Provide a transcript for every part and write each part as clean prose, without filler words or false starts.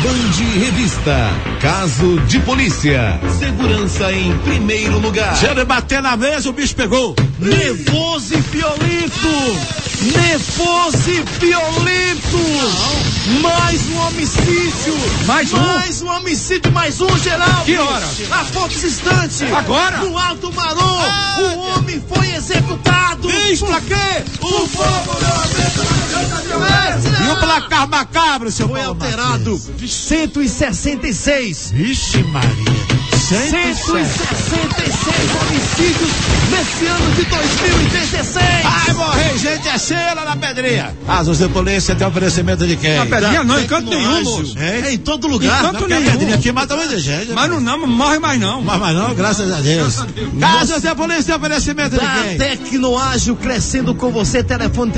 Band Revista. Caso de polícia. Segurança em primeiro lugar. Se ele bater na mesa, o bicho pegou. Nervoso e violento. Nervoso e violento. Mais um homicídio. Mais um homicídio, mais um, Geraldo. Que hora? Há poucos instantes. Agora? No Alto Marom, o homem foi executado. Isso, pra quê? O fogo E o placar macabro, seu foi Paulo alterado. Martins? 166. Vixe Maria. 166 homicídios nesse ano de 2016. Vai morrer gente assim lá na Pedrinha. Asas de polícia tem oferecimento de quem? Na Pedrinha não, em canto nenhum, moço. É em todo lugar. Em canto Porque a nenhum. Pedrinha aqui mata muita gente. Mas não morre mais não. Mas não, graças a Deus. Asas de polícia tem oferecimento de Da quem? Tecnoágil crescendo com você, telefone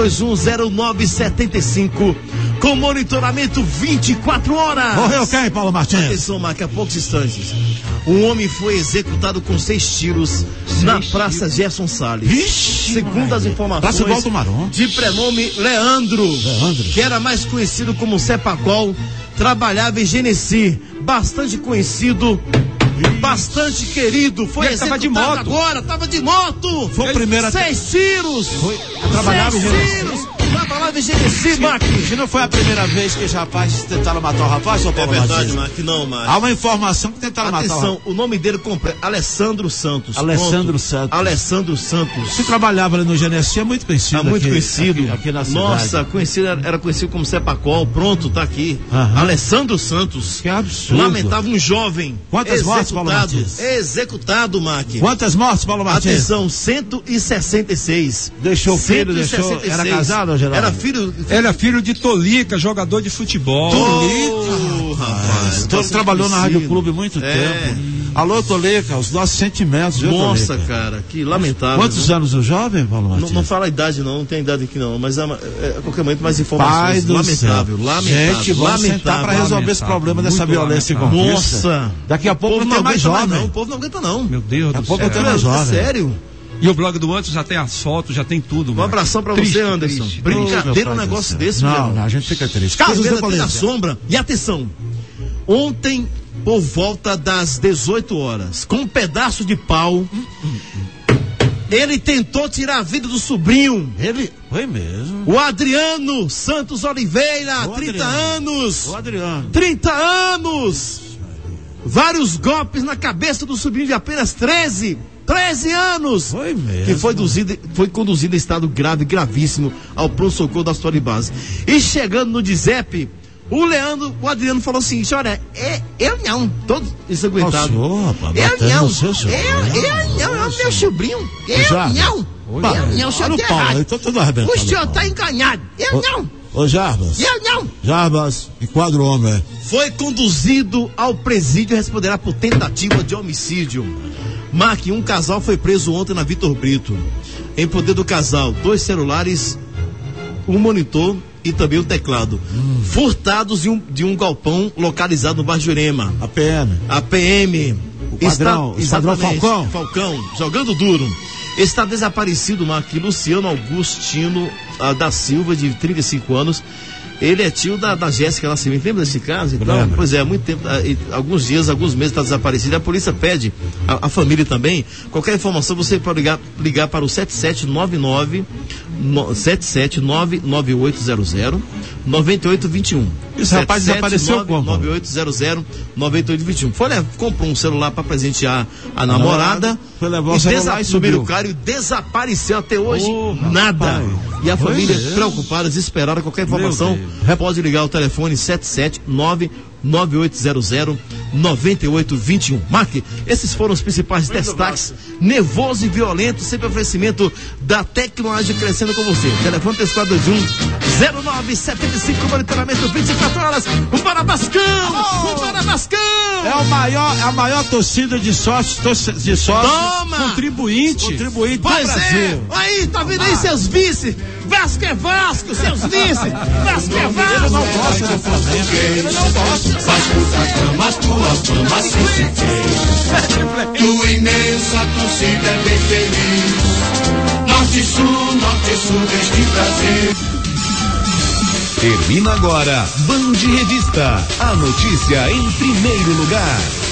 34210975, com monitoramento 24 horas. Morreu quem, Paulo Martins? Atenção, Marca, há poucos instantes. Um homem foi executado com 6 tiros na Praça Gerson Salles. Vixe, segundo as informações Praça do Alto Marom. de prenome Leandro, que era mais conhecido como Sepacol, trabalhava em Genesi, bastante conhecido, bastante querido. Foi Ele tava executado de moto. agora, tava de moto. Foi o primeiro a- 6 tiros. trabalhava em 6 Genesi. tiros. Trabalhava em Genesi, Mac. Se não foi a primeira vez que os rapazes tentaram matar o rapaz, seu Paulo Martins? Mac, não, Mac. Há uma informação que tentaram matar o rapaz. Atenção, o nome dele completo, Alessandro Santos. Alessandro Pronto. Santos. Alessandro Santos. Se trabalhava ali no Genesi, é muito conhecido. É muito aqui, conhecido. Aqui na cidade. Nossa, conhecido, era conhecido como Sepacol. Pronto, tá aqui. Aham. Alessandro Santos. Que absurdo. Lamentável, um jovem. Quantas mortes, Paulo Martins? Executado, Mac. Quantas mortes, Paulo Martins? Atenção, 166. Deixou filho, 166. Era casado, Geraldo? Era filho. Ele é filho de Tolica, jogador de futebol. Oh, rapaz. Trabalhou na Rádio conhecido. Clube muito É. tempo. Alô, Tolica, os nossos sentimentos, viu, Nossa, Tolica? cara, que lamentável. Quantos viu? anos o jovem, Paulo Martins? Não fala a idade não tem idade aqui não, mas a qualquer momento mais Pai informações. do Lamentável, céu. lamentável. Gente, vamos sentar para resolver esse problema dessa violência e conquista. Nossa. Daqui a O pouco povo não tem mais aguenta jovem. não, o povo não aguenta não. Meu Deus Daqui a do pouco céu. tem mais jovem. Sério? E o blog do Anderson já tem as fotos, já tem tudo. Um mano. abração pra Triste, você, Anderson. triste. Brincadeira um Meu pai negócio do céu. desse, Não, meu. não, a gente fica triste. Casos de TV da polícia. sombra. E atenção, ontem, por volta das 18 horas, com um pedaço de pau, ele tentou tirar a vida do sobrinho. Ele foi mesmo. O Adriano Santos Oliveira, O 30 Adriano. anos. O Adriano. 30 anos. Vários golpes na cabeça do sobrinho de apenas 13 anos. Foi mesmo. Que foi conduzido em estado grave, gravíssimo, ao pronto-socorro da História de Base. E chegando no DISEP, o Adriano falou assim: olha, eu não, todo ensanguentado. Nossa, rapaz, Eu batendo não, no seu sobrinho. eu não, meu sobrinho. Eu Jarbas. não, o senhor Olha tá o Paulo, errado. eu tô tudo arrebentando. O senhor Paulo. tá enganado. Eu não, Ô, Jarbas. eu não. Jarbas, enquadra o homem. Foi conduzido ao presídio e responderá por tentativa de homicídio. Mark, um casal foi preso ontem na Vitor Brito. Em poder do casal, 2 celulares, um monitor e também um teclado. Furtados de um galpão localizado no bairro Jurema. A PM. A PM. O padrão Exatamente, Falcão. Falcão, jogando duro. Está desaparecido, Mark, Luciano Augustino da Silva, de 35 anos. Ele é tio da Jéssica Nascimento. Lembra desse caso? Então, Lembro. pois é, há muito tempo, alguns dias, alguns meses está desaparecido. A polícia pede, a família também, qualquer informação você pode ligar para o 7799 7799800 9821. Esse rapaz desapareceu como? 9800 9821. Foi, né? Comprou um celular para presentear a namorada. Foi levar o celular e subiu. O cara desapareceu até hoje. Oh, nada. rapaz. E a Foi família mesmo? preocupada, desesperada, qualquer informação, Deus. pode ligar o telefone 7799800-9821. Marque, esses foram os principais destaques. Nervoso e violento, sempre oferecimento da Tecnoágil crescendo com você. Telefone 3421-0975, monitoramento 24 horas. O Barabascão! O Barabascão! É a maior torcida de sócios Toma! contribuinte do Pois Brasil. é! Aí, tá vendo aí seus vice? Vasco é Vasco, seus vice! Vasco é Vasco! Ele não gosta do Flamengo. Ele não gosta. Vasco da Gama, tua fama se fez. Tua imensa torcida é bem feliz. Norte e sul deste Brasil. Termina agora Band Revista, a notícia em primeiro lugar.